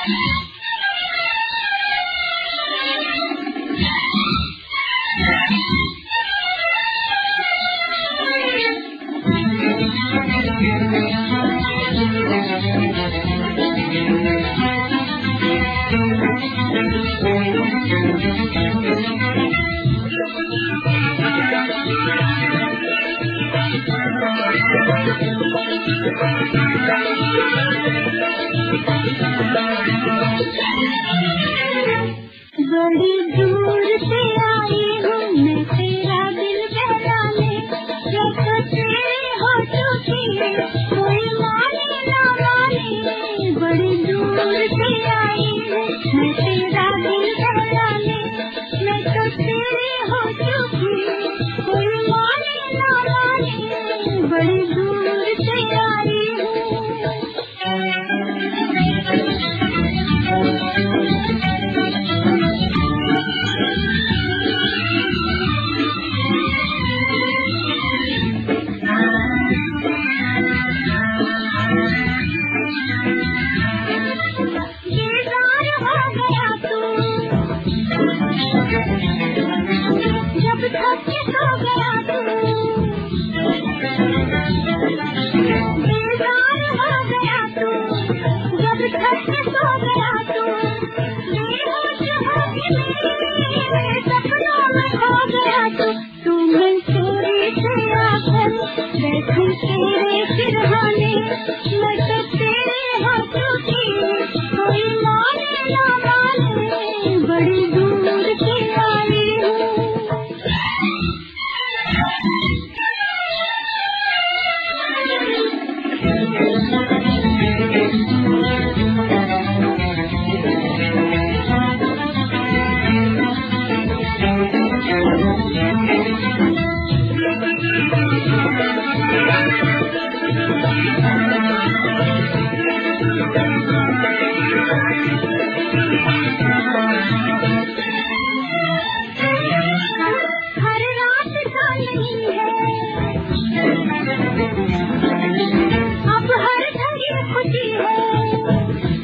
बड़ी दूर से आई हूँ मैं तेरा दिल बहलाने, जब तो तेरे हो चुकी कोई माने ना माने। बड़ी दूर से आई हूँ मैं तेरा दिल बहलाने, मैं तो तेरे हो चुकी कोई माने ना माने। बड़ी दूर से आई अब हर घड़ी खुशी है।